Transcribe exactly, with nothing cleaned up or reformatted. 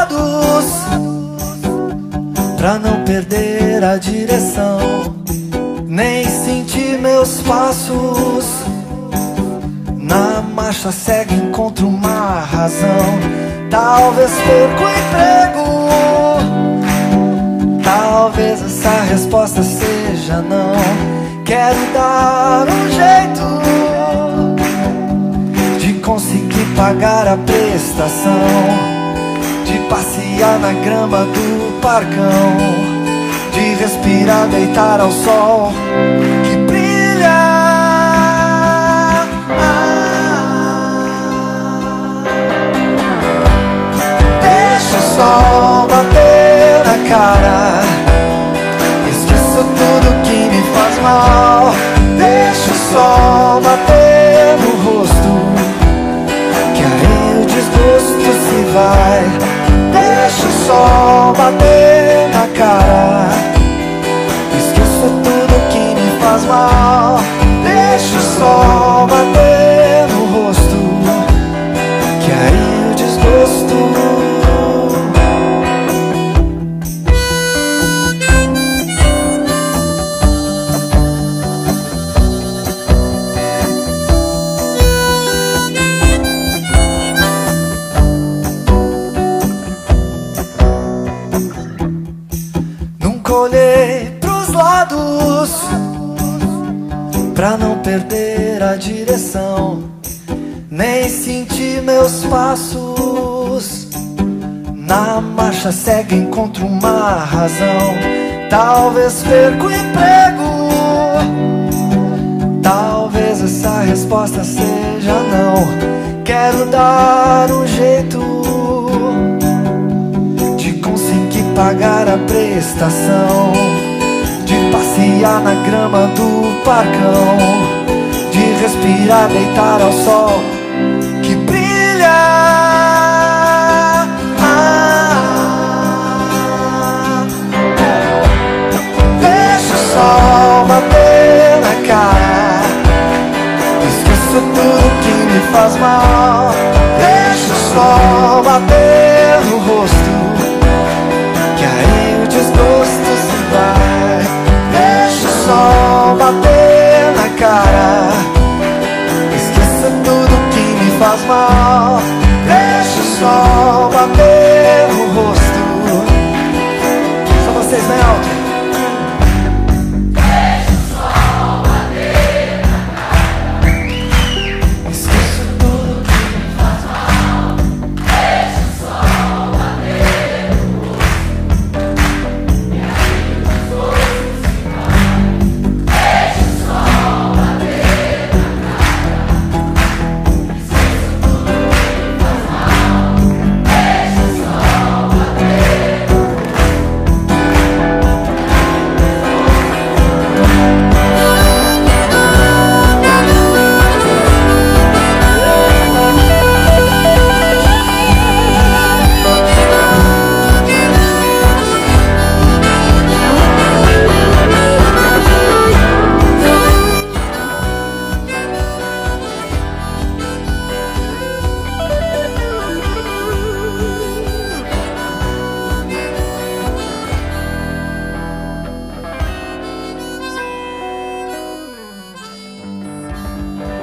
lados, pra não perder a direção, nem sentir meus passos. Na marcha cega encontro uma razão. Talvez perca o emprego, talvez essa resposta seja não. Quero dar um jeito de conseguir pagar a prestação, de passear na grama do parcão, de respirar, deitar ao sol que brilha. Deixa o sol bater na cara, esqueço tudo que me faz mal. Deixa o sol bater no rosto, que aí o desgosto se vai. Deixa o sol bater na cara, esqueço tudo que me faz mal. Deixa o sol bater no rosto, que aí o desgosto. Olhei pros lados, pra não perder a direção, nem senti meus passos. Na marcha cega encontro uma razão. Talvez perca o emprego, talvez essa resposta seja não. Quero dar um jeito pagar a prestação, de passear na grama do parcão, de respirar, deitar ao sol que brilha. Ah, deixa o sol bater na cara, esqueço tudo que me faz mal. Deixa o sol bater no rosto, que aí o desgosto se vai. Deixa o sol bater na cara, esqueça tudo que me faz mal.